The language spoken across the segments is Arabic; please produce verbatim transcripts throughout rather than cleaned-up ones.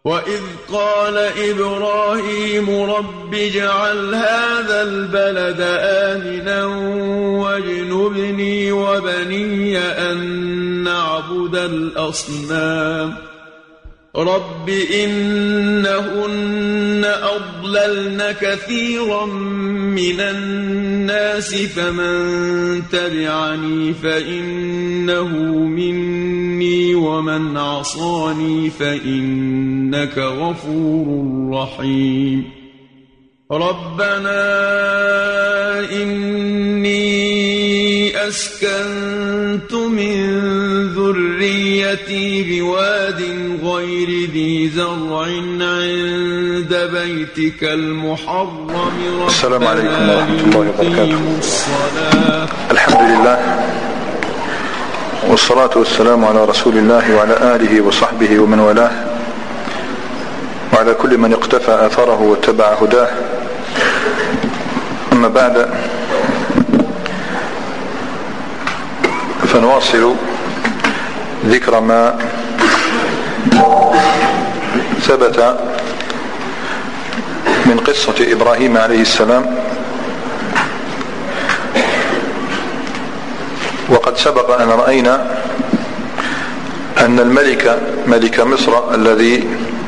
وإذ قال إبراهيم رب اجعل هذا البلد آمنا واجنبني وبني أن نعبد الأصنام رب إنهن أضللن كثيرا من الناس فمن تبعني فإنه مني ومن عصاني فإنك غفور رحيم ربنا إني أسكنت من ذريتي بواد غير ذي زرع عند بيتك المحرم السلام عليكم ورحمة الله وبركاته. الحمد لله والصلاة والسلام على رسول الله وعلى آله وصحبه ومن والاه وعلى كل من اقتفى آثاره واتبع هداه. أما بعد، فنواصل ذكر ما ثبت من قصة إبراهيم عليه السلام. وقد سبق أن رأينا أن الملك ملك مصر الذي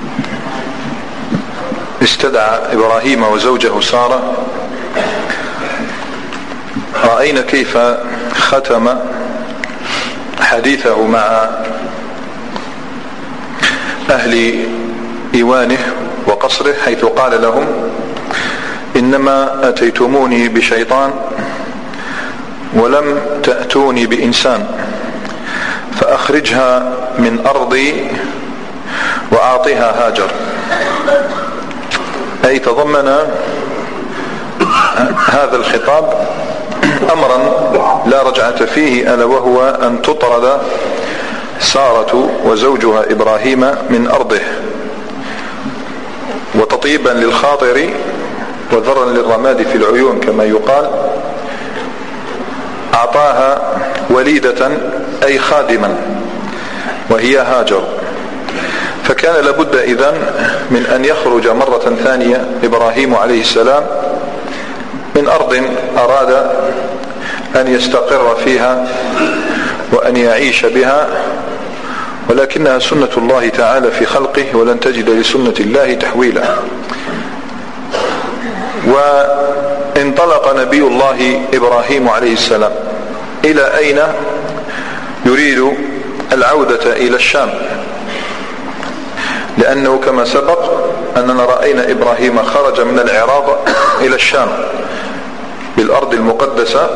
استدعى إبراهيم وزوجه سارة، رأينا كيف ختم حديثه مع أهل إيوانه وقصره، حيث قال لهم إنما أتيتموني بشيطان ولم تأتوني بإنسان، فأخرجها من أرضي وأعطها هاجر. أي تضمن هذا الخطاب أمرا لا رجعة فيه، ألا وهو أن تطرد سارة وزوجها إبراهيم من أرضه، وتطيبا للخاطر وذرا للرماد في العيون كما يقال. أعطاها وليدة أي خادما وهي هاجر. فكان لابد إذن من أن يخرج مرة ثانية إبراهيم عليه السلام من أرض أراد أن يستقر فيها وأن يعيش بها، ولكنها سنة الله تعالى في خلقه ولن تجد لسنة الله تحويلا. وانطلق نبي الله إبراهيم عليه السلام. إلى أين؟ يريد العودة إلى الشام، لأنه كما سبق أننا رأينا إبراهيم خرج من العراق إلى الشام بالأرض المقدسة،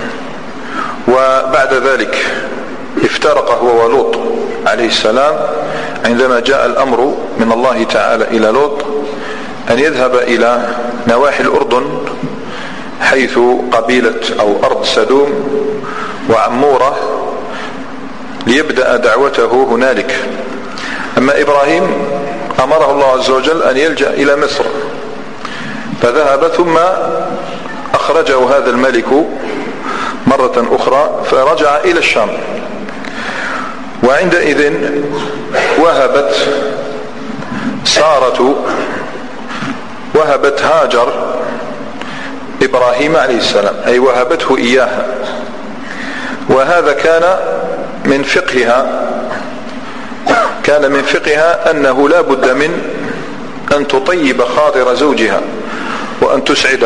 وبعد ذلك افترق هو ولوط عليه السلام عندما جاء الأمر من الله تعالى إلى لوط أن يذهب إلى نواحي الأردن، حيث قبيلة أو أرض سدوم وعمورة، ليبدأ دعوته هنالك. أما إبراهيم أمره الله عز وجل أن يلجأ إلى مصر، فذهب ثم أخرجه هذا الملك مرة أخرى فرجع إلى الشام. وعندئذ وهبت سارة وهبت هاجر إبراهيم عليه السلام، أي وهبته إياها. وهذا كان من فقهها كان من فقهها أنه لا بد من أن تطيب خاطر زوجها وأن تسعده.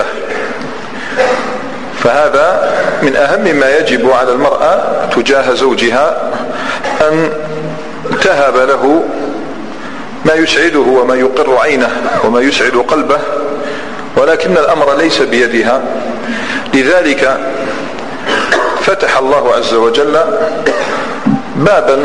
فهذا من أهم ما يجب على المرأة تجاه زوجها، أن تهب له ما يسعده وما يقر عينه وما يسعد قلبه، ولكن الأمر ليس بيدها. لذلك فتح الله عز وجل بابا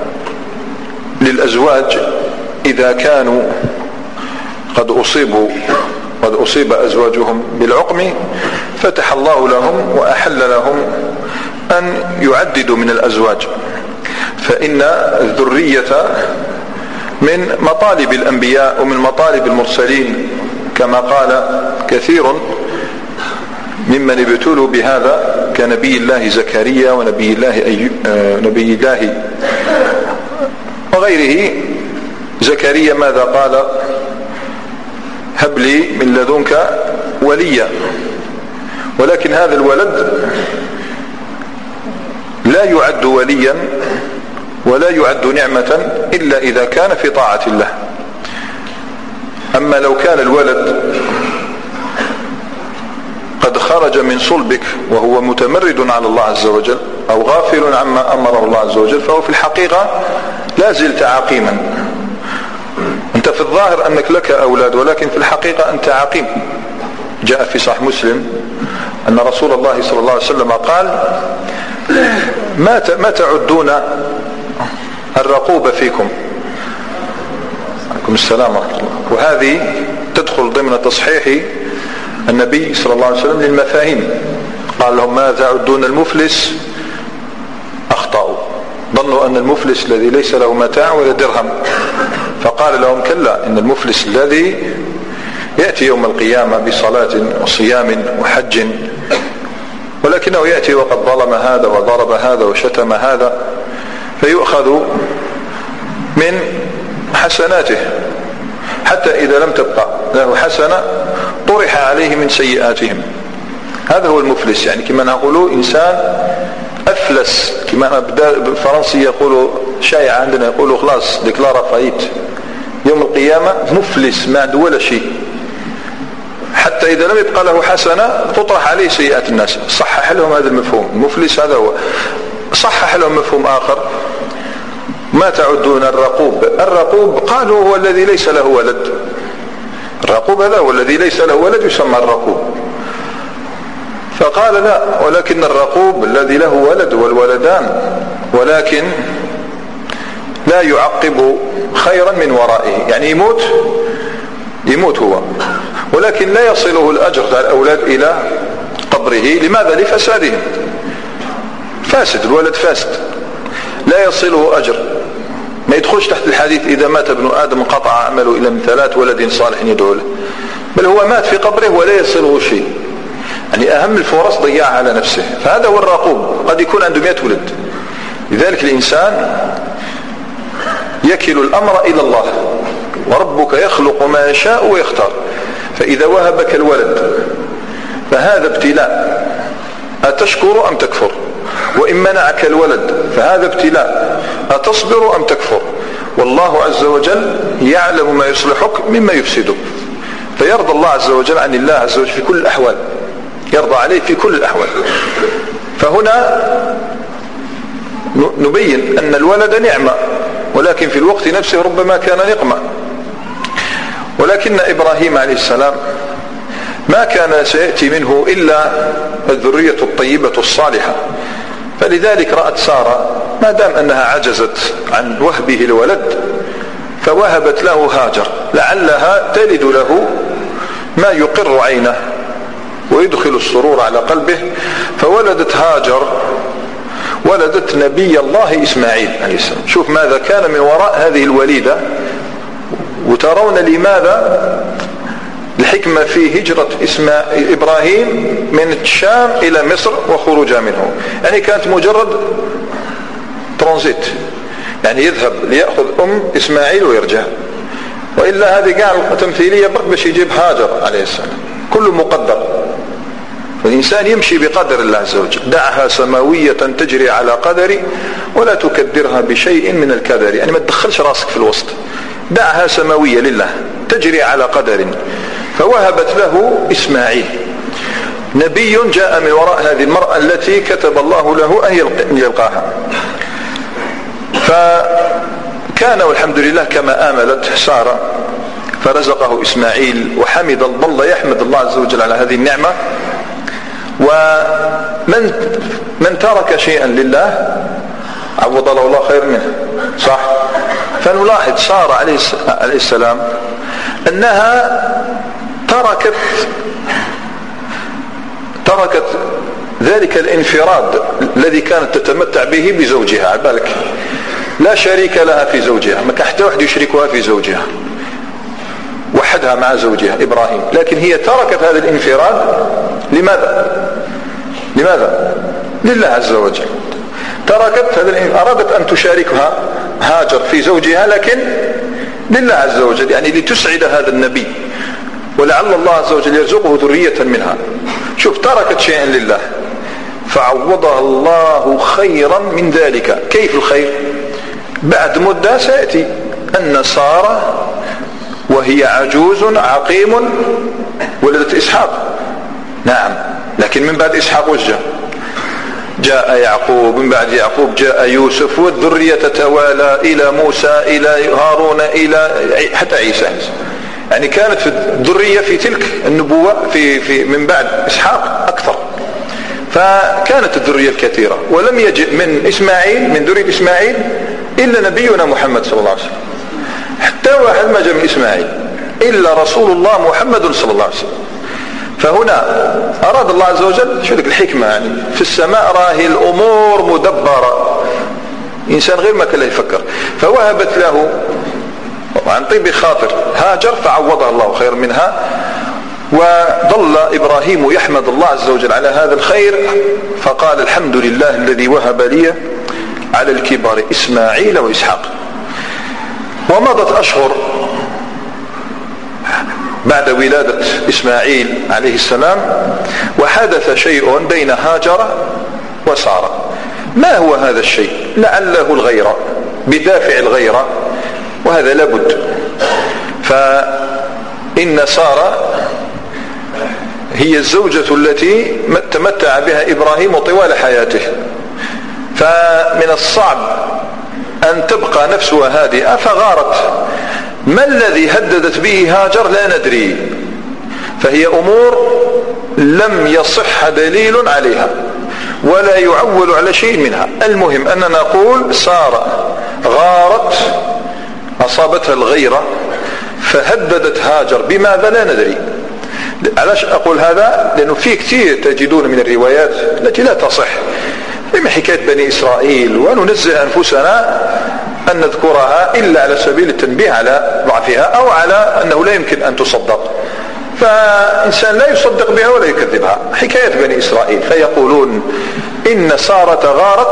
للأزواج إذا كانوا قد أصيبوا قد أصيب أزواجهم بالعقم، فتح الله لهم وأحل لهم أن يعددوا من الأزواج، فإن الذرية من مطالب الأنبياء ومن مطالب المرسلين، كما قال كثير ممن ابتلوا بهذا كنبي الله زكريا ونبي الله أيوب نبي الله وغيره زكريا ماذا قال؟ هب لي من لدنك وليا. ولكن هذا الولد لا يعد وليا ولا يعد نعمة إلا إذا كان في طاعة الله. أما لو كان الولد قد خرج من صلبك وهو متمرد على الله عز وجل أو غافل عما أمره الله عز وجل، فهو في الحقيقة لا زلت عقيما. أنت في الظاهر أنك لك أولاد، ولكن في الحقيقة أنت عقيم. جاء في صحيح مسلم أن رسول الله صلى الله عليه وسلم قال: ما ما تعدون الرقوب فيكم. عليكم السلام ورحمة الله. وهذه تدخل ضمن تصحيح النبي صلى الله عليه وسلم للمفاهيم. قال لهم: ما تعدون المفلس؟ أخطأوا، ظنوا أن المفلس الذي ليس له متاع ولا درهم، فقال لهم: كلا، إن المفلس الذي يأتي يوم القيامة بصلاة وصيام وحج، ولكنه يأتي وقد ظلم هذا وضرب هذا وشتم هذا، فيؤخذ من حسناته حتى إذا لم تبقى له حسنة طرح عليه من سيئاتهم. هذا هو المفلس. يعني كما نقول إنسان أفلس، كما بالفرنسي يقولوا شائع عندنا، يقولوا خلاص ديكلارا فايت، يوم القيامة مفلس ما عنده ولا شيء، حتى إذا لم يبقى له حسنة تطرح عليه سيئات الناس. صحح لهم هذا المفهوم، المفلس هذا هو. صحح لهم مفهوم آخر: ما تعدون الرقوب؟ الرقوب قالوا هو الذي ليس له ولد. الرقوب هذا هو الذي ليس له ولد يسمى الرقوب. فقال: لا، ولكن الرقوب الذي له ولد والولدان، ولكن لا يعقب خيرا من ورائه. يعني يموت يموت هو، ولكن لا يصله الأجر على الأولاد إلى قبره. لماذا؟ لفسادهم. فاسد الولد، فاسد، لا يصله أجر. ما يدخلش تحت الحديث إذا مات ابن آدم انقطع عمله إلا من ثلاث: ولد صالح يدعو له. بل هو مات في قبره ولا يصله شيء. يعني أهم الفرص ضيعها على نفسه. فهذا هو الرقوب. قد يكون عنده مئة ولد. لذلك الإنسان يكل الأمر إلى الله، وربك يخلق ما يشاء ويختار. فإذا وهبك الولد فهذا ابتلاء، أتشكر أم تكفر؟ وإن منعك الولد فهذا ابتلاء، أتصبر أم تكفر؟ والله عز وجل يعلم ما يصلحك مما يفسدك. فيرضى الله عز وجل عن الله عز وجل في كل الأحوال، يرضى عليه في كل الأحوال. فهنا نبين أن الولد نعمة، ولكن في الوقت نفسه ربما كان نقمة. ولكن إبراهيم عليه السلام ما كان سيأتي منه إلا الذرية الطيبة الصالحة. فلذلك رأت سارة ما دام أنها عجزت عن وهبه الولد فوهبت له هاجر، لعلها تلد له ما يقر عينه ويدخل السرور على قلبه. فولدت هاجر، ولدت نبي الله إسماعيل عليه السلام. شوف ماذا كان من وراء هذه الوليدة. وترون لماذا الحكمة في هجرة إسماعيل إبراهيم من الشام إلى مصر وخروجها منه. يعني كانت مجرد ترانزيت، يعني يذهب ليأخذ أم إسماعيل ويرجع. وإلا هذه قاع تمثيلية برك باش يجيب هاجر عليه السلام. كله مقدر. فالإنسان يمشي بقدر الله عز وجل. دعها سماوية تجري على قدري ولا تكدرها بشيء من الكدر. يعني ما تدخلش راسك في الوسط، دعها سماوية لله تجري على قدر. فوهبت له إسماعيل، نبي جاء من وراء هذه المرأة التي كتب الله له أن يلقاها. فكان والحمد لله كما آملت سارة، فرزقه إسماعيل وحمد الله، يحمد الله عز وجل على هذه النعمة. ومن من ترك شيئا لله عوض له الله خير منه، صح؟ فنلاحظ سارة عليه السلام أنها تركت تركت ذلك الانفراد الذي كانت تتمتع به بزوجها. عبالك لا شريك لها في زوجها، ما كان حتى واحد يشركها في زوجها، وحدها مع زوجها إبراهيم. لكن هي تركت هذا الانفراد. لماذا؟ لماذا؟ لله عز وجل. تركت هذا، أرادت أن تشاركها هاجر في زوجها، لكن لله عز وجل، يعني لتسعد هذا النبي، ولعل الله عز وجل يرزقه ذرية منها. شوف تركت شيئا لله فعوضها الله خيرا من ذلك. كيف الخير؟ بعد مدة سيأتي أن سارة وهي عجوز عقيم ولدت إسحاق، نعم، لكن من بعد إسحاق وش جاء؟ جاء يعقوب، من بعد يعقوب جاء يوسف، والذرية تتوالى إلى موسى إلى هارون إلى حتى عيسى. يعني كانت في الذرية في تلك النبوة في في من بعد إسحاق أكثر، فكانت الذرية الكثيرة، ولم يجئ من إسماعيل من ذرية إسماعيل إلا نبينا محمد صلى الله عليه وسلم، حتى واحد ما جاء من إسماعيل إلا رسول الله محمد صلى الله عليه وسلم. فهنا أراد الله عز وجل، شو ذلك الحكمة يعني، في السماء راهي الأمور مدبرة، إنسان غير ما كان له يفكر، فوهبت له عن طيب خاطر هاجر فعوضها الله خير منها. وظل إبراهيم يحمد الله عز وجل على هذا الخير، فقال الحمد لله الذي وهب لي على الكبر إسماعيل وإسحاق. ومضت أشهر بعد ولادة إسماعيل عليه السلام، وحدث شيء بين هاجر وسارة. ما هو هذا الشيء؟ لعله الغيرة، بدافع الغيرة، وهذا لابد. فإن سارة هي الزوجة التي تمتع بها إبراهيم طوال حياته، فمن الصعب أن تبقى نفسها هادئة، فغارت. ما الذي هددت به هاجر لا ندري، فهي أمور لم يصح دليل عليها ولا يعول على شيء منها. المهم أننا نقول سارة غارت، أصابتها الغيرة فهددت هاجر بماذا لا ندري. علاش أقول هذا؟ لأنه في كثير تجدون من الروايات التي لا تصح، من حكاية بني إسرائيل، وننزه أنفسنا أن نذكرها إلا على سبيل التنبيه على ضعفها أو على أنه لا يمكن أن تصدق، فإنسان لا يصدق بها ولا يكذبها. حكاية بني إسرائيل فيقولون إن سارة غارت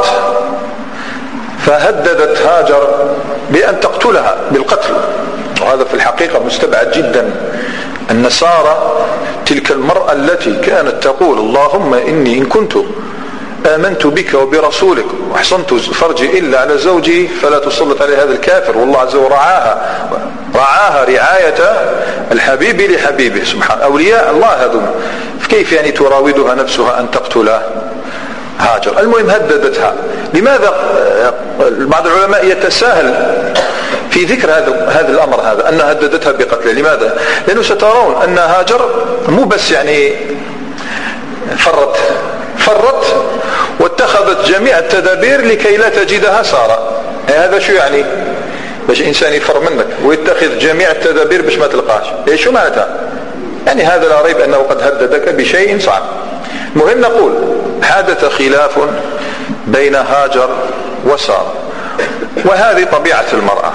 فهددت هاجر بأن تقتلها بالقتل، وهذا في الحقيقة مستبعد جدا. أن سارة تلك المرأة التي كانت تقول اللهم إني إن كنت آمنت بك وبرسولك وأحصنت فرجي إلا على زوجي فلا تسلط عليه هذا الكافر، والله عز وجل رعاها رعاها رعاية الحبيب لحبيبه سبحانه، أولياء الله هذون، كيف يعني تراودها نفسها أن تقتلها هاجر؟ المهم هددتها. لماذا بعض العلماء يتساهل في ذكر هذا هذا الأمر هذا أن هددتها بقتله؟ لماذا؟ لأنه سترون أن هاجر مو بس يعني فرت فرت واتخذت جميع التدابير لكي لا تجدها سارة. هذا شو يعني؟ باش إنسان يفر منك ويتخذ جميع التدابير باش ما تلقاش، إيه شو معناتها؟ يعني هذا لا ريب أنه قد هددك بشيء صعب. مهم نقول حدث خلاف بين هاجر وسارة، وهذه طبيعة المرأة.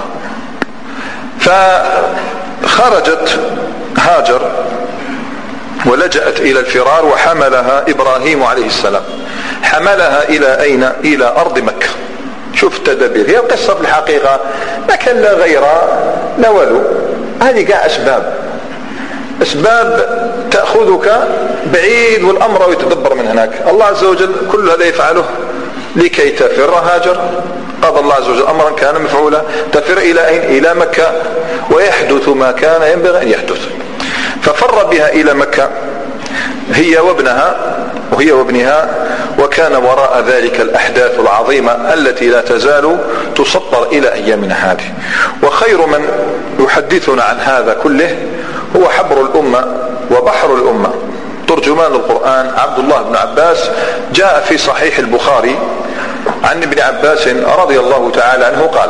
فخرجت هاجر ولجأت إلى الفرار، وحملها إبراهيم عليه السلام، حملها إلى أين؟ إلى أرض مكة. شوف التدابير، هي القصة في الحقيقة ما كان لا غيرها لا ولو، هذه قاع أسباب أسباب تأخذك بعيد والأمر يتدبر من هناك. الله عز وجل كل هذا يفعله لكي تفر هاجر، قضى الله عز وجل أمرا كان مفعولا، تفر إلى أين؟ إلى مكة، ويحدث ما كان ينبغي أن يحدث. ففر بها إلى مكة هي وابنها وهي وابنها، وكان وراء ذلك الأحداث العظيمة التي لا تزال تسطر إلى أيامنا هذه. وخير من يحدثنا عن هذا كله هو حبر الأمة وبحر الأمة ترجمان القرآن عبد الله بن عباس. جاء في صحيح البخاري عن ابن عباس رضي الله تعالى عنه قال: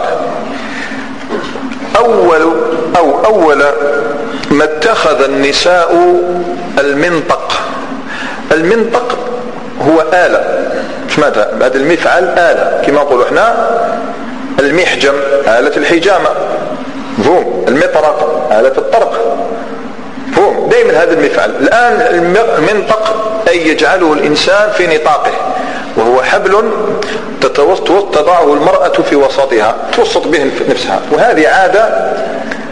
أول أو أول ما اتخذ النساء المنطق. المنطق هو آلة، ماذا بعد المفعل؟ آلة، كما نقول احنا المحجم آلة الحجامة، فهم المطرق آلة الطرق، فهم دائما هذا المفعل. الآن المنطق أي يجعله الإنسان في نطاقه، وهو حبل تضعه المرأة في وسطها توسط به نفسها. وهذه عادة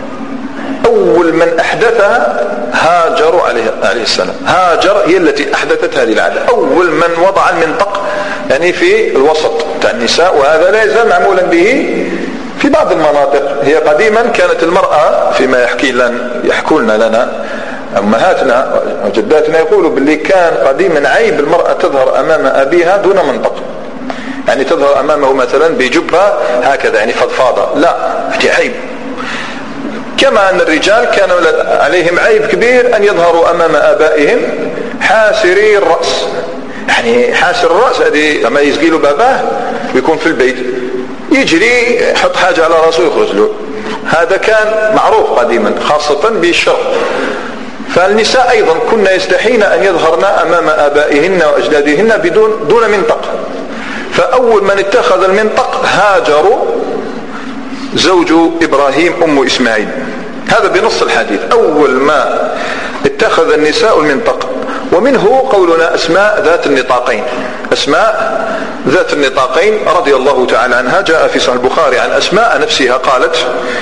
أول من أحدثها هاجر عليه, عليه السلام. هاجر هي التي أحدثت هذه العادة، أول من وضع المنطق يعني في الوسط تاع النساء، وهذا لا يزال معمولا به في بعض المناطق. هي قديما كانت المرأة فيما يحكي لنا يحكولنا لنا أمهاتنا وجداتنا يقولوا باللي كان قديما عيب المرأة تظهر أمام أبيها دون منطق، يعني تظهر أمامه مثلا بجبة هكذا يعني فضفاضة، لا في عيب. كما أن الرجال كان عليهم عيب كبير أن يظهروا أمام آبائهم حاسري الرأس، يعني حاسر الرأس هذه لما يزقيله باباه ويكون في البيت يجري يحط حاجة على رأسه ويخرج له، هذا كان معروف قديما خاصة بالشرق. فالنساء أيضا كنا يستحين أن يظهرن أمام آبائهن وأجدادهن بدون دون منطق. فأول من اتخذ المنطق هاجر زوج إبراهيم أم إسماعيل، هذا بنص الحديث، أول ما اتخذ النساء المنطق. ومنه قولنا أسماء ذات النطاقين، أسماء ذات النطاقين رضي الله تعالى عنها. جاء في صحيح البخاري عن أسماء نفسها قالت: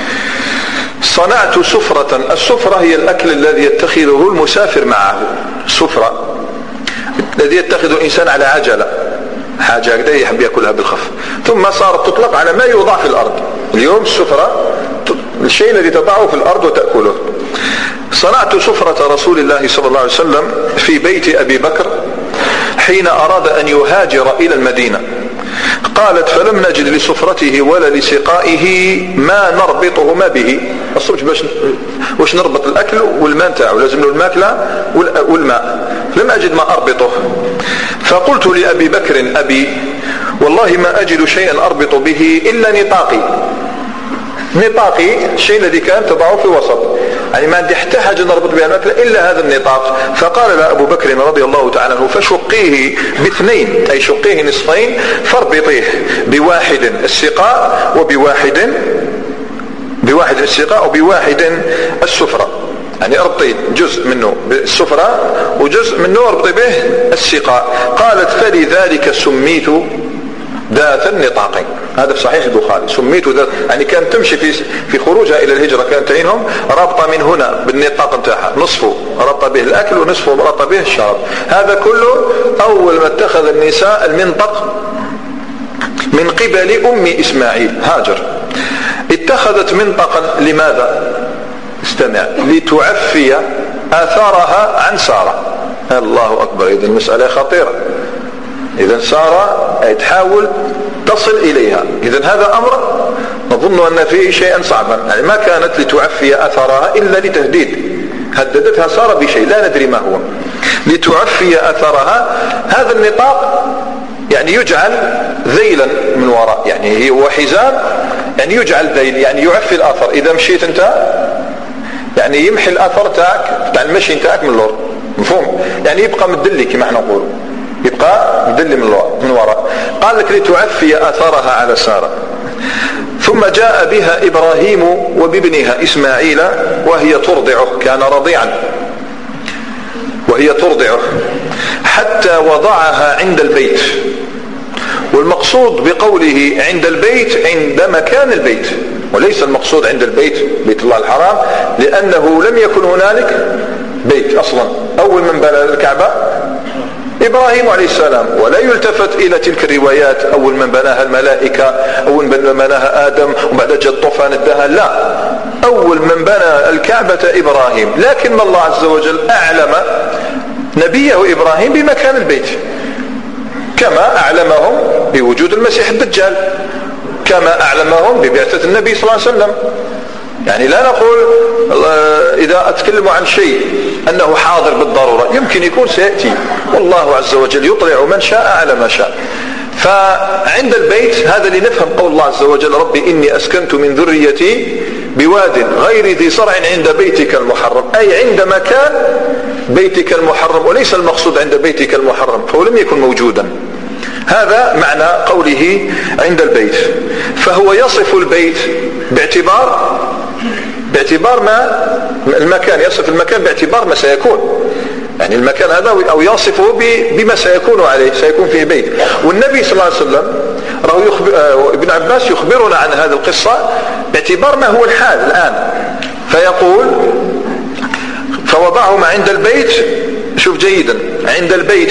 صنعت سفرة. السفرة هي الأكل الذي يتخذه المسافر معه، سفرة الذي يتخذ الإنسان على عجلة، حاجة كده يحب يأكلها بالخف، ثم صارت تطلق على ما يوضع في الأرض. اليوم السفرة الشيء الذي تضعه في الأرض وتأكله. صنعت سفرة رسول الله صلى الله عليه وسلم في بيت أبي بكر حين أراد أن يهاجر إلى المدينة. قالت: فلم نجد لسفرته ولا لسقائه ما نربطهما به. الصبح باش واش نربط الأكل والماء نتاعه، لازم له الماكلة والماء، لم أجد ما أربطه. فقلت لأبي بكر: أبي والله ما أجد شيئا أربط به إلا نطاقي. نطاقي الشيء الذي كان تضعه في الوسط، يعني ما عندي حتى حاجة نربط بها الماكلة إلا هذا النطاق. فقال له أبو بكر رضي الله تعالى عنه: فشقيه باثنين، أي شقيه نصفين، فاربطيه بواحد السقاء وبواحد بواحد السقاء وبواحد السفرة، يعني اربطي جزء منه بالسفرة وجزء منه اربطي به السقاء. قالت: فلذلك سميت ذات النطاقين. هذا في صحيح البخاري، سميت ذات، يعني كانت تمشي في في خروجها الى الهجره كانت تعينهم رابطه من هنا بالنطاق نتاعها، نصفه رابطه به الاكل ونصفه رابطه به الشراب. هذا كله اول ما اتخذ النساء المنطق من قبل ام اسماعيل هاجر. اتخذت منطقا لماذا؟ استمع، لتعفي اثارها عن ساره. الله اكبر، اذا المساله خطيره. إذا سارة تحاول تصل إليها، إذا هذا أمر نظن أن فيه شيئا صعبا، يعني ما كانت لتعفي أثرها إلا لتهديد، هددتها سارة بشيء لا ندري ما هو. لتعفي أثرها، هذا النطاق يعني يجعل ذيلا من وراء، يعني هو حزام يعني يجعل ذيل، يعني يعفي الأثر. إذا مشيت أنت يعني يمحي الأثر تاعك تاع المشي تاعك من الأرض، مفهوم؟ يعني يبقى مدلي كما احنا نقول، يبقى مدلي من وراء. قال لك لتعفي أثرها على سارة. ثم جاء بها إبراهيم وبابنها إسماعيل وهي ترضعه، كان رضيعا وهي ترضعه، حتى وضعها عند البيت. والمقصود بقوله عند البيت عند مكان البيت، وليس المقصود عند البيت بيت الله الحرام، لأنه لم يكن هنالك بيت أصلا. أول من بنى الكعبة إبراهيم عليه السلام، ولا يلتفت إلى تلك الروايات أول من بناها الملائكة، أول من بناها آدم وبعد جاء الطوفان الدهن، لا، أول من بنى الكعبة إبراهيم. لكن الله عز وجل أعلم نبيه إبراهيم بمكان البيت، كما أعلمهم بوجود المسيح الدجال، كما أعلمهم ببعثة النبي صلى الله عليه وسلم. يعني لا نقول إذا أتكلم عن شيء أنه حاضر بالضرورة، يمكن يكون سيأتي، والله عز وجل يطلع من شاء على ما شاء. فعند البيت هذا لنفهم قول الله عز وجل: ربي إني أسكنت من ذريتي بواد غير ذي زرع عند بيتك المحرم، أي عند مكان بيتك المحرم، وليس المقصود عند بيتك المحرم، فهو لم يكن موجودا. هذا معنى قوله عند البيت. فهو يصف البيت باعتبار باعتبار ما المكان، يصف المكان باعتبار ما سيكون، يعني المكان هذا أو يصفه بما سيكون عليه، سيكون فيه بيت. والنبي صلى الله عليه وسلم راه يخبر، ابن عباس يخبرنا عن هذه القصة باعتبار ما هو الحال الآن، فيقول وضعهما عند البيت، شوف جيدا، عند البيت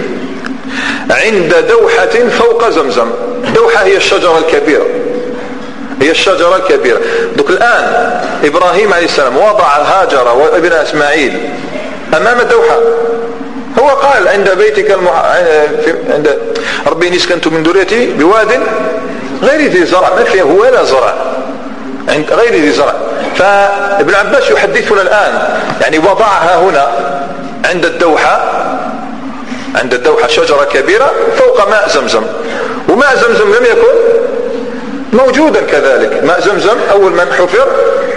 عند دوحة فوق زمزم. دوحة هي الشجرة الكبيرة، هي الشجرة الكبيرة. دوك الآن إبراهيم عليه السلام وضع هاجر وابن إسماعيل أمام الدوحة. هو قال عند بيتك المح... عند ربي إني سكنت من ذريتي بواد غير ذي زرع، ما فيه ولا زرع، عند غير ذي زرع. فابن عباس يحدثنا الآن يعني وضعها هنا عند الدوحة، عند الدوحة شجرة كبيرة فوق ماء زمزم. وماء زمزم لم يكن موجودا كذلك. ماء زمزم أول من حفر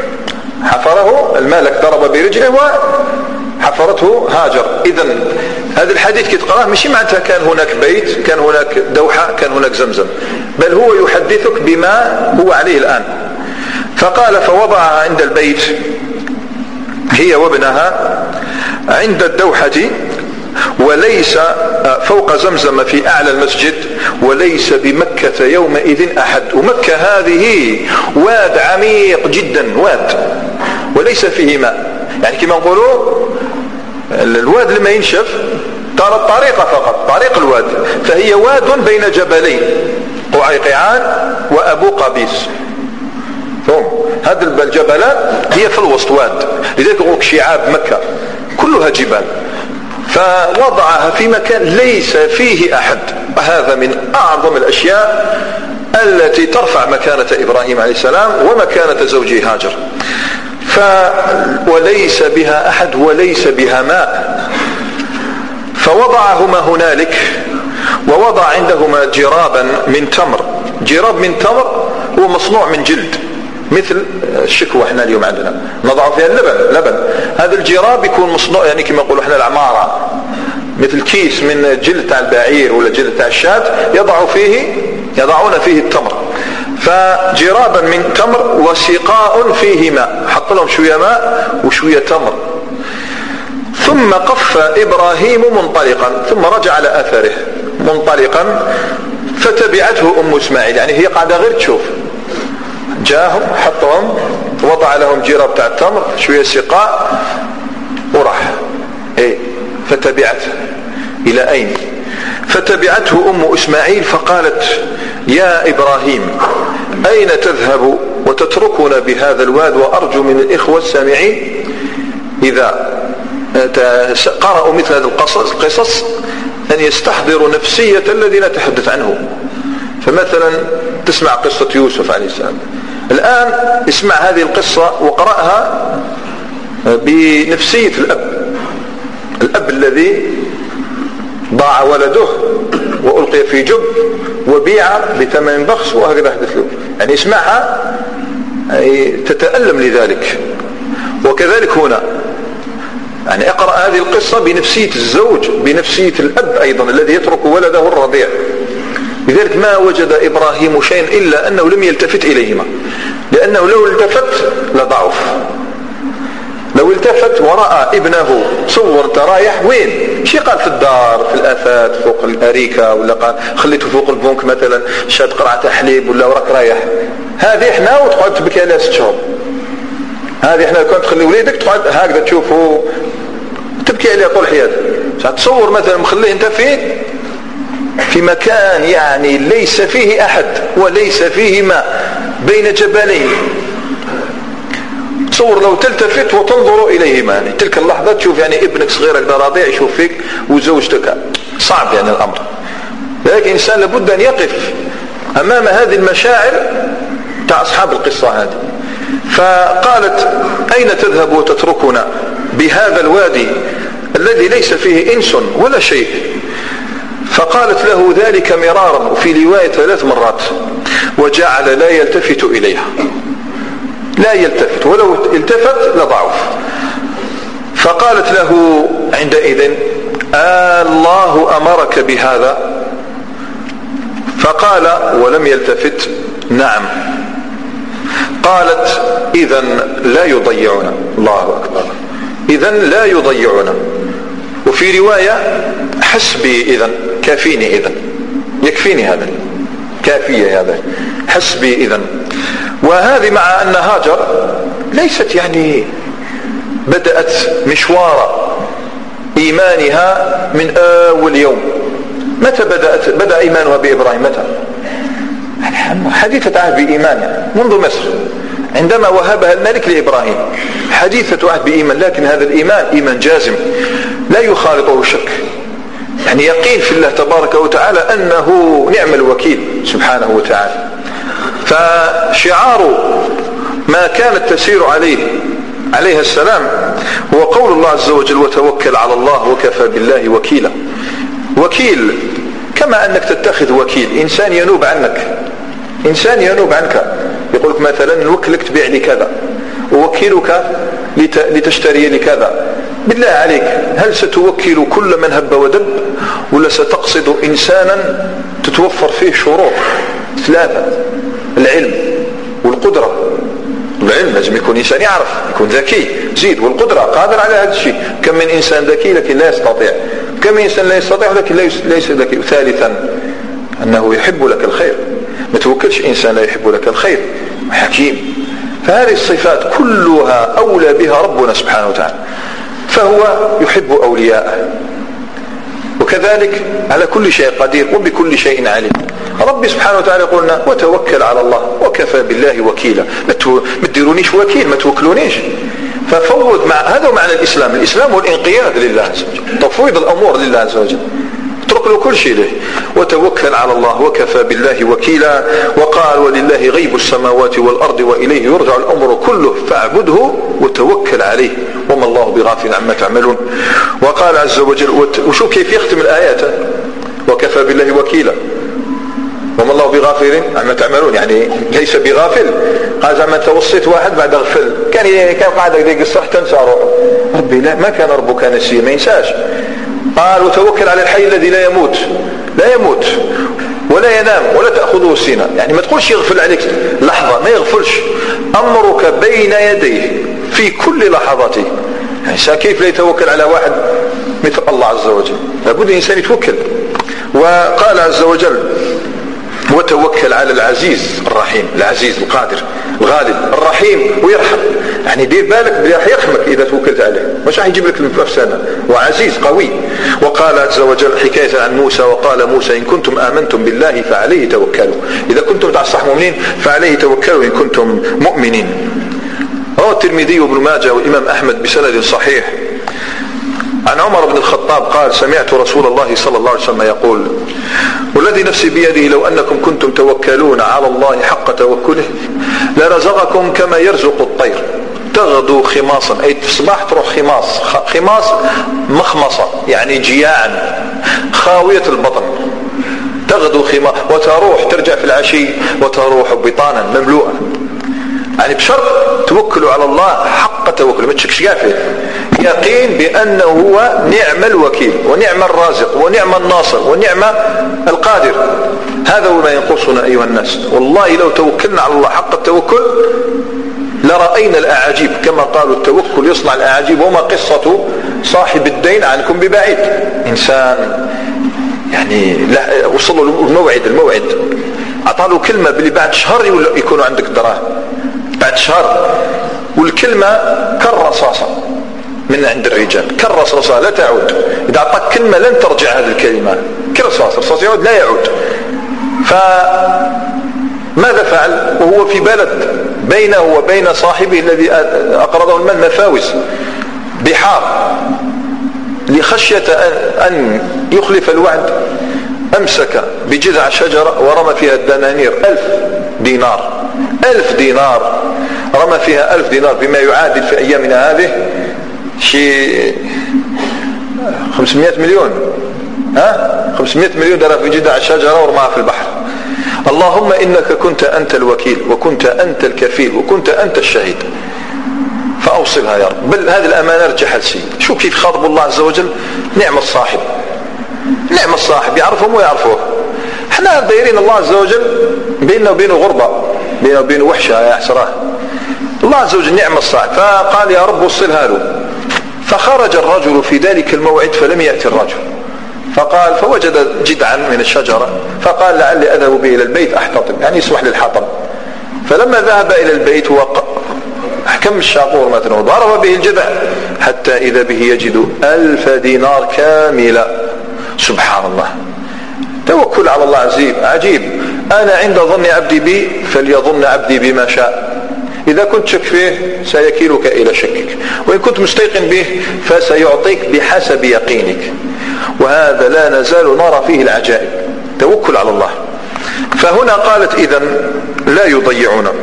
حفره الملك، ضرب برجله وحفرته هاجر. إذن هذا الحديث كي تقراه مش معناتها كان هناك بيت، كان هناك دوحة، كان هناك زمزم، بل هو يحدثك بما هو عليه الآن. فقال فوضعها عند البيت هي وابنها عند الدوحة، وليس فوق زمزم في أعلى المسجد، وليس بمكة يومئذ أحد. ومكة هذه واد عميق جدا، واد وليس فيه ماء، يعني كما نقولوا الواد لما ينشف ترى الطريقة فقط، طريق الواد، فهي واد بين جبلين، قعيقعان وأبو قبيس. فهم هذه الجبلات هي في الوسط واد، لذلك يقول شعاب مكة كلها جبال. فوضعها في مكان ليس فيه أحد. هذا من أعظم الأشياء التي ترفع مكانة إبراهيم عليه السلام ومكانة زوجه هاجر. ف وليس بها أحد وليس بها ماء. فوضعهما هنالك، ووضع عندهما جرابا من تمر. جراب من تمر هو مصنوع من جلد، مثل الشكوى احنا اليوم عندنا نضع فيها اللبن لبن. هذا الجراب يكون مصنوع يعني كما نقولوا احنا العمارة، مثل كيس من جلد تاع البعير ولا جلد تاع الشاة، يضع فيه يضعون فيه التمر. فجرابا من تمر وسقاء فيه ماء، حط لهم شوية ماء وشوية تمر. ثم قف إبراهيم منطلقا، ثم رجع على أثره منطلقا، فتبعته أم إسماعيل. يعني هي قاعدة غير تشوف، جاهم حطهم وضع لهم جراب تاع التمر شوية سقاء وراح. ايه فتبعته إلى أين؟ فتبعته أم إسماعيل فقالت يا إبراهيم أين تذهب وتتركنا بهذا الواد؟ وأرجو من الإخوة السامعين إذا قرأوا مثل هذه القصص أن يستحضروا نفسية الذي نتحدث عنه. فمثلا تسمع قصة يوسف عليه السلام، الآن اسمع هذه القصة وقرأها بنفسية الأب، الأب الذي ضاع ولده وألقي في جب وبيع بثمن بخس وهكذا حدث له. يعني اسمعها يعني تتألم لذلك. وكذلك هنا يعني اقرأ هذه القصة بنفسية الزوج، بنفسية الأب أيضا الذي يترك ولده الرضيع. لذلك ما وجد إبراهيم شيء إلا أنه لم يلتفت إليهما، لأنه لو التفت لضعف. لو التفت ورأى ابنه صور ترايح وين؟ شي قال في الدار في الآفات فوق الأريكة، ولا قال خليته فوق البنك مثلا شاد قرعة حليب ولا وراك رايح. هذه احنا وتقعد تبكي عليها ست شهور. هذه احنا كنت تخلي وليدك تقعد هكذا تشوفه تبكي عليه طول حياتك. تصور مثلا مخليه انت فين؟ في مكان يعني ليس فيه أحد وليس فيه ماء بين جبلين. تصور لو تلتفت وتنظر إليهما، يعني تلك اللحظة تشوف يعني ابنك صغير هكذا رضيع يشوف فيك وزوجتك، صعب يعني الأمر. لكن الإنسان لابد أن يقف أمام هذه المشاعر تاع أصحاب القصة هذه. فقالت أين تذهب وتتركنا بهذا الوادي الذي ليس فيه إنس ولا شيء؟ فقالت له ذلك مرارا، وفي رواية ثلاث مرات، وجعل لا يلتفت إليها، لا يلتفت، ولو التفت لضعف. فقالت له عندئذ آه الله أمرك بهذا؟ فقال ولم يلتفت نعم. قالت إذن لا يضيعنا. الله أكبر، إذن لا يضيعنا. وفي رواية حسبي إذن، كافيني إذن، يكفيني هذا، كافية هذا، حسبي إذن. وهذه مع أن هاجر ليست يعني بدأت مشوار إيمانها من أول يوم. متى بدأت بدأ إيمانها بإبراهيم؟ متى؟ حديثة عهد بإيمان منذ مصر عندما وهبها الملك لإبراهيم، حديثة عهد بإيمان، لكن هذا الإيمان إيمان جازم لا يخالطه شك، يعني يقين في الله تبارك وتعالى أنه نعم الوكيل سبحانه وتعالى. فشعار ما كانت تسير عليه عليه السلام هو قول الله عز وجل: وتوكل على الله وكفى بالله وكيلا. وكيل كما أنك تتخذ وكيل إنسان ينوب عنك، إنسان ينوب عنك، يقولك مثلا نوكلك تبيع لي كذا، ووكيلك لتشتري لي كذا. بالله عليك هل ستوكل كل من هب ودب، ولا ستقصد إنسانا تتوفر فيه شروط ثلاثة: العلم والقدرة. العلم لازم يكون إنسان يعرف، يكون ذكي، زيد، والقدرة قادر على هذا الشيء. كم من إنسان ذكي لكن لا يستطيع، كم من إنسان لا يستطيع لكن ليس ذكي. ثالثا أنه يحب لك الخير، ما توكلش إنسان لا يحب لك الخير. حكيم. فهذه الصفات كلها أولى بها ربنا سبحانه وتعالى، فهو يحب أولياءه، وكذلك على كل شيء قدير وبكل شيء عليم. ربي سبحانه وتعالى يقولنا: وتوكل على الله وكفى بالله وكيلا. ما تديرونيش وكيل، ما توكلونيش. ففوض مع هذا معنى الإسلام. الإسلام هو الانقياد لله عز وجل، تفويض الأمور لله عز وجل، اترك له كل شيء له. وتوكل على الله وكفى بالله وكيلا. وقال: ولله غيب السماوات والأرض وإليه يرجع الأمر كله فاعبده وتوكل عليه وما الله بغافل عما تعملون. وقال عز وجل، وشوف كيف يختم الآيات: وكفى بالله وكيلا وما الله بغافل عما تعملون، يعني ليس بغافل. قال: زعما توصيت واحد بعد غفل، كان كان قاعد يدق الصح تنسى روحه. ربي لا، ما كان ربك نسيا، ما ينساش. قال: وتوكل على الحي الذي لا يموت، لا يموت ولا ينام ولا تأخذه سنة. يعني ما تقولش يغفل عليك لحظة، ما يغفلش، أمرك بين يديه في كل لحظته. يعني كيف لا يتوكل على واحد مثل الله عز وجل؟ لابد الإنسان يتوكل. وقال عز وجل: وتوكل على العزيز الرحيم. العزيز القادر الغالب الرحيم ويرحم. يعني دير بالك راح يرحمك إذا توكلت عليه، مش راح يجيب لك المفسدة. وعزيز قوي. وقال عز وجل حكاية عن موسى: وقال موسى: إن كنتم آمنتم بالله فعليه توكلوا. إذا كنتم تعصح مؤمنين فعليه توكلوا إن كنتم مؤمنين. رواه الترمذي وابن ماجه والإمام أحمد بسند صحيح عن عمر بن الخطاب قال: سمعت رسول الله صلى الله عليه وسلم يقول: والذي نفسي بيده لو أنكم كنتم توكلون على الله حق توكله لرزقكم كما يرزق الطير تغدو خماصا. أي في الصباح تروح خماص، خماص مخمصة يعني جياعا خاوية البطن، تغدو خماص، وتروح ترجع في العشي وتروح بطانا مملوءة. يعني بشرط توكلوا على الله حق توكله، ما تشكش فيه، يقين بأنه هو نعم الوكيل ونعم الرازق ونعم الناصر ونعم القادر. هذا هو ما ينقصنا أيها الناس. والله لو توكلنا على الله حق التوكل لرأينا الأعاجيب، كما قالوا: التوكل يصنع الأعاجيب وما قصة صاحب الدين عنكم ببعيد. إنسان يعني لا وصلوا الموعد الموعد أعطاله كلمة بلي بعد شهر يكونوا عندك دراهم، بعد شهر، والكلمة كالرصاصة من عند الرجال، كالرصاصة لا تعود. إذا أعطاك كلمة لن ترجع هذه الكلمة، كالرصاص، الرصاص يعود لا يعود. فماذا فعل وهو في بلد بينه وبين صاحبه الذي أقرضه المال مفاوز بحار، لخشية أن يخلف الوعد أمسك بجذع شجرة ورمى فيها الدنانير ألف دينار، ألف دينار رمى فيها ألف دينار بما يعادل في أيامنا هذه شيء خمسمائة مليون، ها خمسمائة مليون درهم في جذع شجرة ورماها في البحر. اللهم إنك كنت أنت الوكيل وكنت أنت الكفيل وكنت أنت الشهيد فأوصلها يا رب. بل هذه الأمانة رجعها لسيد. شو كيف خاطب الله عز وجل؟ نعم الصاحب، نعم الصاحب، يعرفهم ويعرفوه. احنا دايرين الله عز وجل بيننا وبينه غربة، بيننا وبينه وحشة يا حسراه. الله عز وجل نعم الصاحب، فقال يا رب وصلها له. فخرج الرجل في ذلك الموعد فلم يأتي الرجل، فقال فوجد جذعا من الشجرة فقال لعلي أذهب به إلى البيت أحتطب، يعني يسمح للحطب. فلما ذهب إلى البيت وحكم الشاقور مثلا وضرب به الجذع حتى إذا به يجد ألف دينار كاملة. سبحان الله، توكل على الله عجيب عجيب. أنا عند ظن عبدي بي فليظن عبدي بما شاء. إذا كنت شك فيه سيكيلك إلى شكك، وإن كنت مستيقن به فسيعطيك بحسب يقينك. وهذا لا نزال نرى فيه العجائب، توكل على الله. فهنا قالت إذن لا يضيعنا.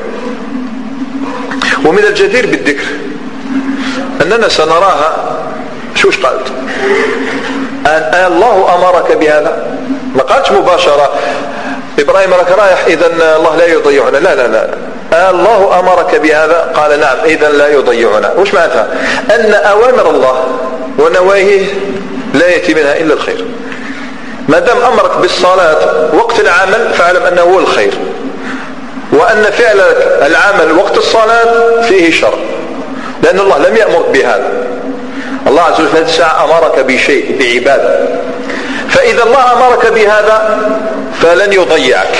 ومن الجدير بالذكر أننا سنراها. شوش قالت؟ أن الله أمرك بهذا، ما قالتش مباشرة إبراهيم راك رايح إذن الله لا يضيعنا، لا لا لا، الله أمرك بهذا، قال نعم إذن لا يضيعنا. وش معناتها؟ أن أوامر الله ونواهيه لا يأتي منها إلا الخير. ما دام أمرك بالصلاة وقت العمل فاعلم أنه هو الخير، وأن فعل العمل وقت الصلاة فيه شر، لأن الله لم يأمرك بهذا. الله عز وجل في هذه الساعة أمرك بشيء، بعبادة. فإذا الله أمرك بهذا فلن يضيعك.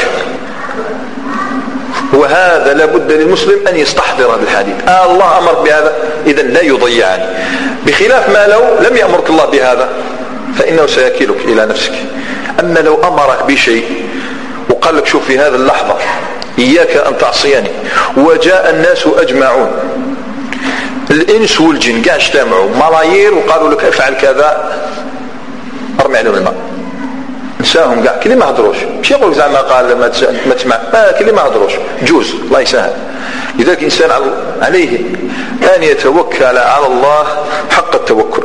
وهذا لابد للمسلم أن يستحضر هذا الحديث. آه الله أمرك بهذا إذن لا يضيعني، بخلاف ما لو لم يأمرك الله بهذا فإنه سيكيلك إلى نفسك. أما لو أمرك بشيء وقال لك شوف في هذه اللحظة إياك أن تعصيني، وجاء الناس أجمعون، الإنس والجن قاع اجتمعوا ملايير وقالوا لك افعل كذا، ارمي عليهم الماء، نساهم قاع كل ما هدروش، مش يقول زعما قال ما تسمع، ما كل ما هدروش جوز، الله يسهل. لذلك الإنسان عليه أن يتوكل على الله حق التوكل.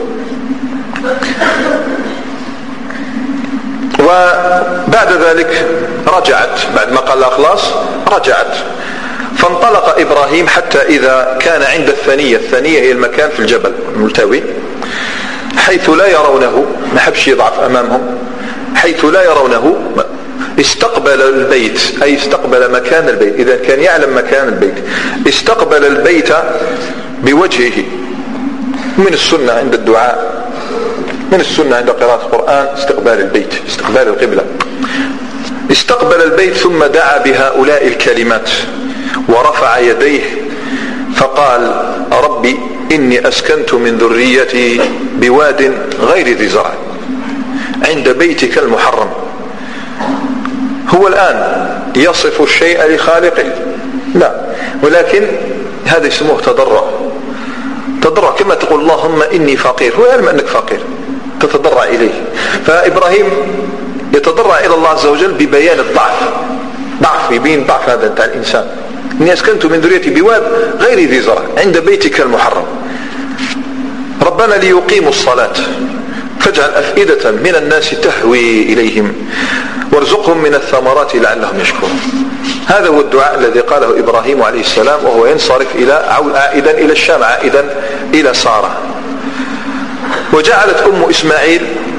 وبعد ذلك رجعت، بعد ما قال لها خلاص رجعت. فانطلق إبراهيم حتى إذا كان عند الثانية، الثانية هي المكان في الجبل الملتوي حيث لا يرونه، ما حبش يضعف أمامهم، حيث لا يرونه استقبل البيت، أي استقبل مكان البيت. إذا كان يعلم مكان البيت استقبل البيت بوجهه. من السنة عند الدعاء، من السنة عند قراءة القرآن استقبال البيت، استقبال القبلة. استقبل البيت ثم دعا بهؤلاء الكلمات ورفع يديه فقال ربي إني أسكنت من ذريتي بواد غير ذي زرع عند بيتك المحرم. هو الآن يصف الشيء لخالقه؟ لا، ولكن هذا يسموه تضرع. تضرع كما تقول اللهم إني فقير، هو يعلم أنك فقير تتضرع إليه. فإبراهيم يتضرع إلى الله عز وجل ببيان الضعف، ضعف يبين ضعف هذا بتاع الإنسان. إني أسكنت من ذريتي بواد غير ذي زرع عند بيتك المحرم. ربنا ليقيموا الصلاة فاجعل أفئدة من الناس تهوي إليهم وارزقهم من الثمرات لعلهم يشكرون. هذا هو الدعاء الذي قاله إبراهيم عليه السلام وهو ينصرف إلى عائدا إلى الشام، عائدا إلى سارة. وجعلت أم إسماعيل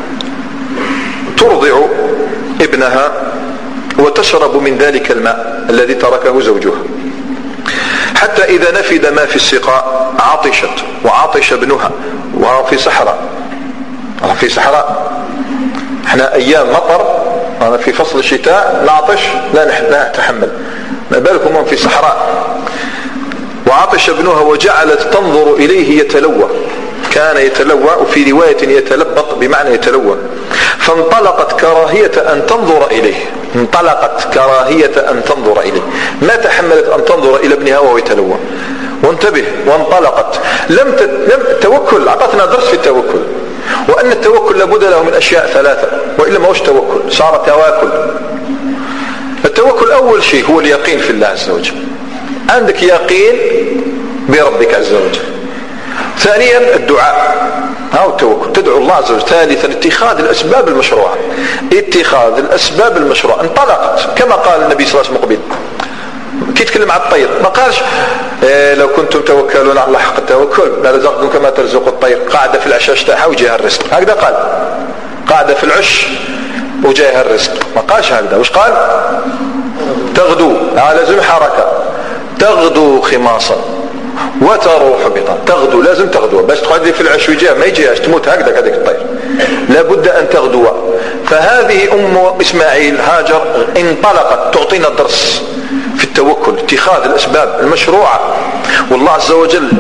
ترضع ابنها وتشرب من ذلك الماء الذي تركه زوجها، حتى إذا نفد ما في السقاء عطشت وعطش ابنها وهو في صحراء. في صحراء احنا أيام مطر، في فصل الشتاء نعطش لا نتحمل، ما بالكم هم في صحراء. وعطش ابنها وجعلت تنظر إليه يتلوى، كان يتلوى، وفي رواية يتلبط بمعنى يتلوى. فانطلقت كراهية أن تنظر إليه، انطلقت كراهية أن تنظر إليه، ما تحملت أن تنظر إلى ابنها وهو يتلوى. وانتبه، وانطلقت. لم لم التوكل أعطتنا درس في التوكل، وأن التوكل لابد له من أشياء ثلاثة، وإلا ما هوش توكل، صار تواكل. التوكل أول شيء هو اليقين في الله عز وجل، عندك يقين بربك عز وجل. ثانيا الدعاء، هاو التوكل، تدعو الله عز وجل. ثالثا اتخاذ الأسباب المشروعة، اتخاذ الأسباب المشروعة. انطلقت كما قال النبي صلى الله عليه وسلم قبيل كي يتكلم عن الطير، ما قالش إيه لو كنتم توكلون على الله حق التوكل لرزقكم كما ترزق الطير، قاعدة في العشاش تاعها وجاها الرزق، هكذا قال، قاعدة في العش وجاها الرزق، ما قالش هكذا. وش قال؟ تغدو، لازم حركة، تغدو خماصا وتروح بطا. تغدو لازم تغدو، باش تقعد في العش ويجيها ما يجيهاش، تموت هكذا هذيك الطير، لابد أن تغدو. فهذه أم إسماعيل هاجر انطلقت تعطينا الدرس في التوكل، اتخاذ الأسباب المشروعة. والله عز وجل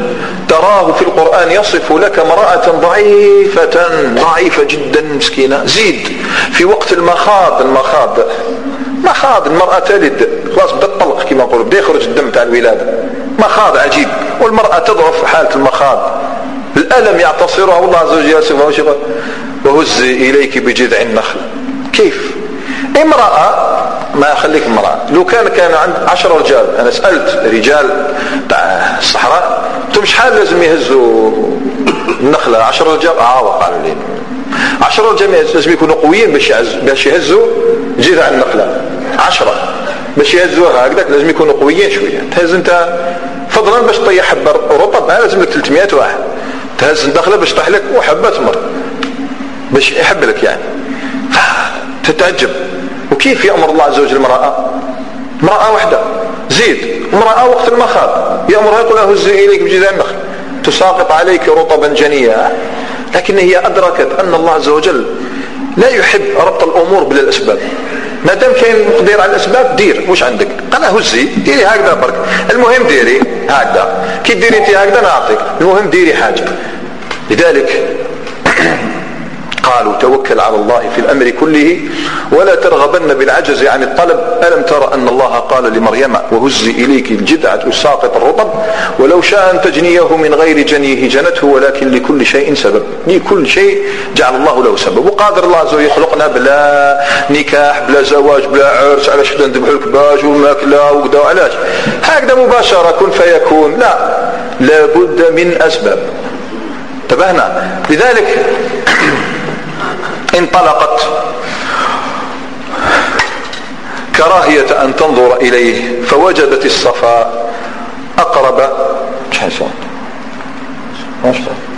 تراه في القرآن يصف لك امرأة ضعيفة ضعيفة جدا مسكينة. زيد في وقت المخاض المخاض مخاض المرأة تلد خلاص بدأ الطلق كما نقولوا بدا يخرج الدم تاع الولادة مخاض عجيب والمرأة تضعف في حالة المخاض الألم يعتصرها والله عز وجل يصفه وهزي إليك بجذع النخل. كيف امرأة ما خليك امرأة لو كان كان عند عشر رجال أنا سألت رجال تاع الصحراء انتم شحال لازم يهزوا النخلة عشر رجال اه قالوا لي عشر رجال لازم يكونوا قويين باش باش يهزوا جذع النخلة عشرة باش يهزوها هكذاك لازم يكونوا قويين شوية. تهز انت فضلا باش تطيح حبة رطب لازم لك ثلاثمائة واحد تهز النخلة باش تطيح لك وحبة تمر باش يحب لك يعني تتعجب. وكيف يأمر الله عز وجل امرأة امرأة واحدة زيد امرأة وقت المخاض يأمرها يقول لها هزي إليك بجذع النخل تساقط عليك رطبا جنيا. لكن هي أدركت أن الله عز وجل لا يحب ربط الأمور بلا الأسباب. ما دام كاين مقدير على الأسباب دير وش عندك قال هزي ديري هكذا برك المهم ديري هكذا كي ديري انت هكذا نعطيك المهم ديري حاجة. لذلك قالوا توكل على الله في الأمر كله ولا ترغبن بالعجز عن الطلب. ألم ترى أن الله قال لمريم وهزي إليك الجذع تساقط الرطب ولو شاء أن تجنيه من غير جنيه جنته ولكن لكل شيء سبب. لكل شيء جعل الله له سبب. وقادر الله عز وجل يخلقنا بلا نكاح بلا زواج بلا عرس علاش حتى نذبحوا الكباش والماكلة وكذا علاش هكذا مباشرة كن فيكون لا لابد من أسباب. انتبهنا. لذلك انطلقت كراهية أن تنظر إليه فوجدت الصفا أقرب شحال صوت ماشي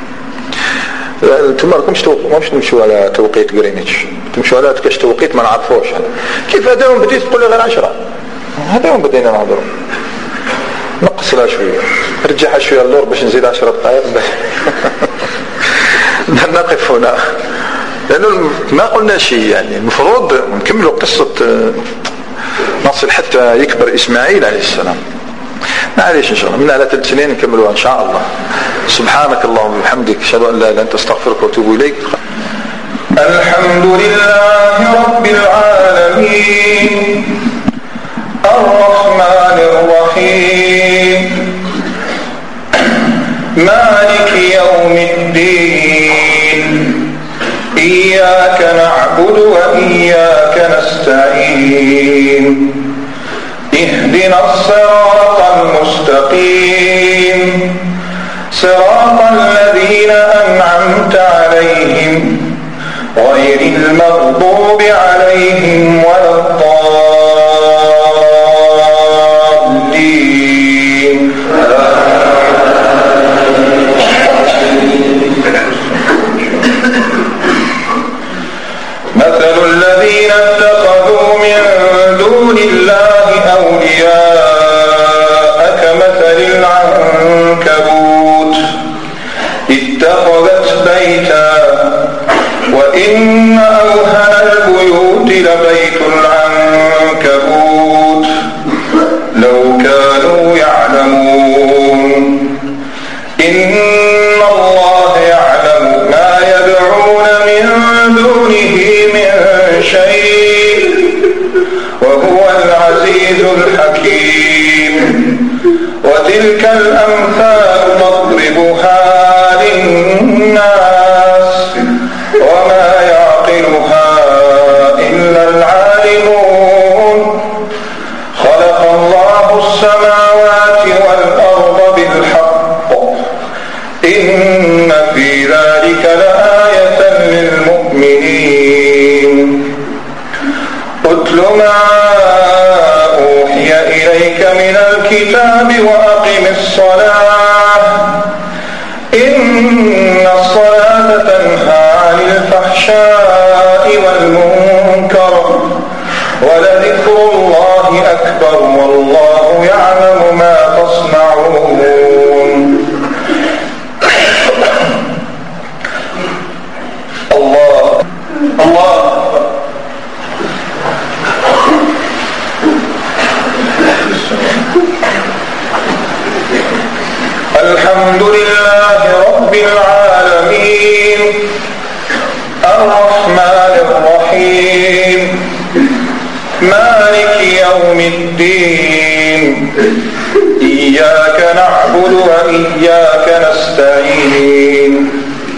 انتم مالكمش ماش نمشوا على توقيت غرينتش تمشوا على كاش توقيت ما نعرفوش كيف هذا يوم بديت تقول لي غير عشرة هذا يوم بدينا نهضروا نقص لها شوية رجعها شوية اللور باش نزيد عشرة دقائق نقف هنا لأنه ما قلنا شيء يعني المفروض نكملوا قصة نصل حتى يكبر إسماعيل عليه السلام. معليش إن شاء الله من على ثلاث سنين نكملوها إن شاء الله. سبحانك اللهم وبحمدك أشهد أن لا إله إلا أنت أستغفرك وأتوب إليك. الحمد لله رب العالمين الرحمن الرحيم مالك يوم الدين إياك نعبد وإياك نستعين اهدنا الصراط المستقيم صراط الذين أنعمت عليهم غير المغضوب عليهم ولا الضالين. مثل الذين اتخذوا من دون الله أولياء كمثل العنكبوت اتخذت بيتا وإن أوهن البيوت لبيت العنكبوت لو كانوا يعلمون إن الله يعلم ما يدعون من دونه من شيء وهو العزيز الحكيم. وتلك الأمثال نضربها للناس وما يعقلها إلا العالمون. خلق الله السماوات والأرض بالحق إن في ذلك لآية للمؤمنين. اتل ما أوحي إليك من الكتاب وأقم الصلاة إن الصلاة تنهى عن الفحشاء والمنكر ولذكر الله أكبر والله يعلم ما تصنعون. الله الله الحمد لله الرحيم إياك نعبد وإياك نستعين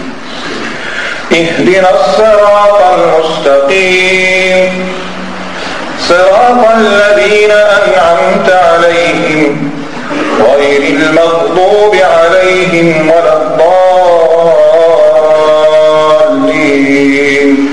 اهدنا الصراط المستقيم صراط الذين أنعمت عليهم غير المغضوب عليهم ولا الضالين.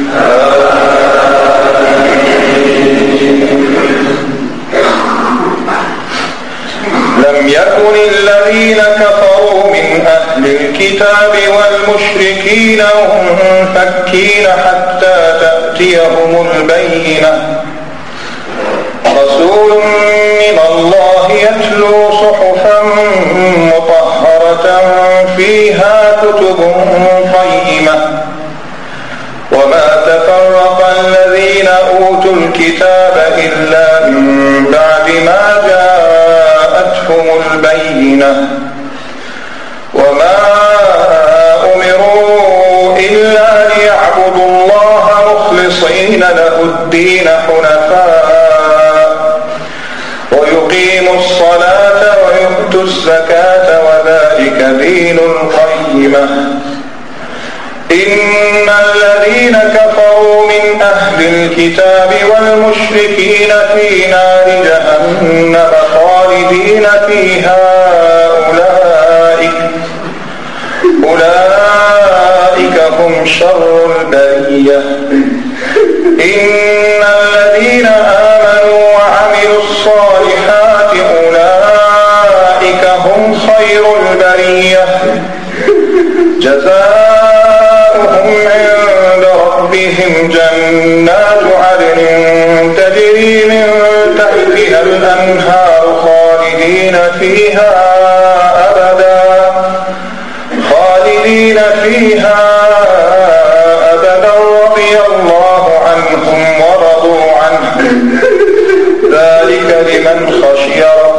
لم يكن الذين كفروا من أهل الكتاب والمشركين منفكين حتى تأتيهم البينة رسول من الله يتلو صحفا مطهرة فيها كتب قيمة وما تفرق الذين أوتوا الكتاب إلا من بعد ما جاءتهم البينة وما أمروا إلا ليعبدوا الله مخلصين له الدين حنفاء ويقيموا الصلاة ويؤتوا الزكاة وذلك دين القيمة إن الذين كفروا من أهل الكتاب والمشركين في نار جهنم خالدين فيها أولئك أولئك هم شر البرية إن الذين آمنوا وعملوا الصالحات أولئك هم خير البرية جزاؤهم عند ربهم جنات عدن تجري من تحتها الأنهار خالدين فيها أبدا خالدين فيها أبدا رضي الله عنهم ورضوا عنه ذلك لمن خشي ربه